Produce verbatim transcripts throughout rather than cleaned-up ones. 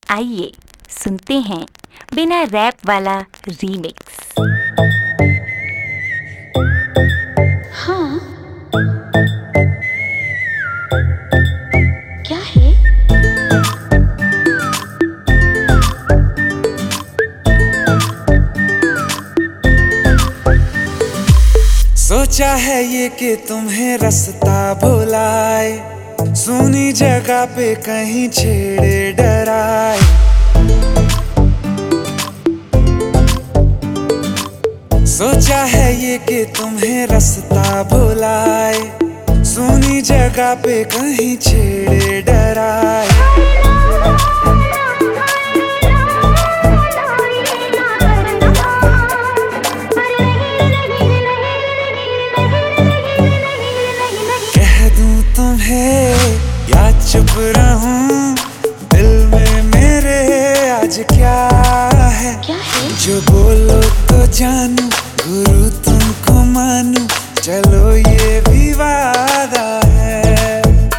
आइए सुनते हैं बिना रैप वाला रीमिक्स। हाँ, क्या है? सोचा है ये कि तुम्हें रास्ता भुलाए, सुनी जगह पे कहीं छेड़े डराए। सोचा है ये कि तुम्हें रास्ता भुलाए, सुनी जगह पे कहीं छेड़े डराए। या चुप रहूं, दिल में मेरे आज क्या है? क्या है? जो बोलो तो जानू, गुरु तुमको मानू, चलो ये भी वादा है।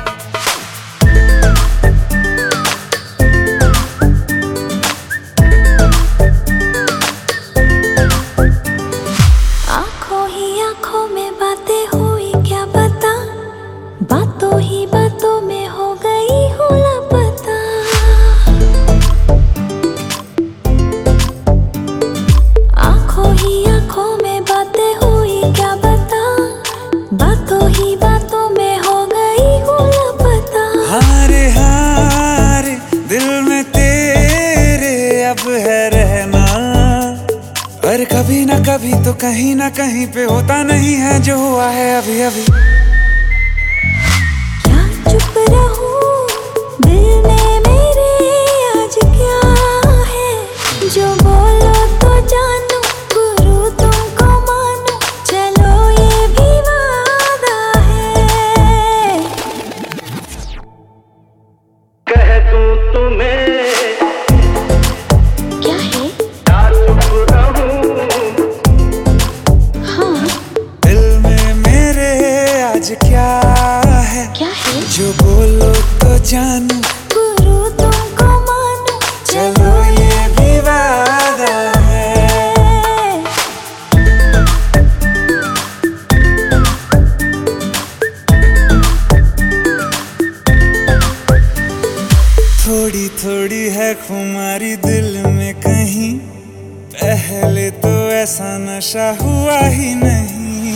आंखों ही आंखों में बातें हुई, क्या बता, बातों ही बातों में हो गई हूँ लापता। आंखों ही आंखों में बातें हुई, क्या बता, बातों ही बातों में हो गई हूँ लापता। हारे हारे दिल में तेरे अब है रहना, पर कभी ना कभी तो कहीं ना कहीं पे होता नहीं है जो हुआ है अभी अभी। चुप रहूं, दिल में मेरे आज क्या है? जो बोलो तो जानू, गुरु तुमको मानू, चलो ये भी वादा है। कह दूं तुम्हें क्या है? या चुप रहूं, हाँ, दिल में मेरे आज क्या है? क्या है? जो बोलो तो जानू, गुरु तुमको मानू, चलो ये भी वादा है। थोड़ी थोड़ी है खुमारी दिल में कहीं, पहले तो ऐसा नशा हुआ ही नहीं।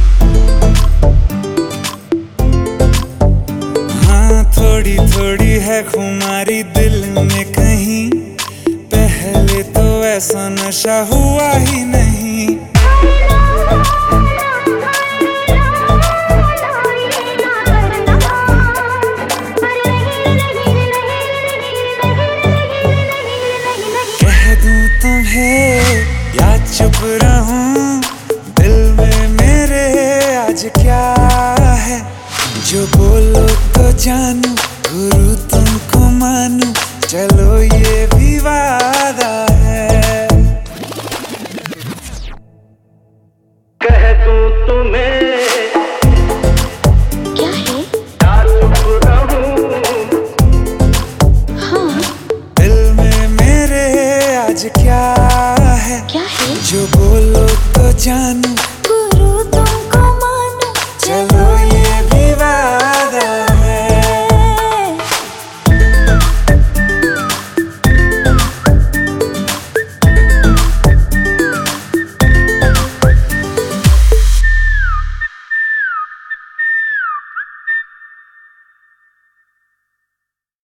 हाँ, थोड़ी थोड़ी है खुमारी दिल में कहीं, पहले तो ऐसा नशा हुआ ही नहीं। कह दूं तुम्हें या चुप रहूं, दिल में मेरे आज क्या है? जो बोलो तो जानू, गुरु तुमको मानू, चलो ये भी वादा है। कह दूं तुम्हें क्या है? या चुप रहूं, हाँ, दिल में मेरे आज क्या है? क्या है? जो बोलो तो जानू,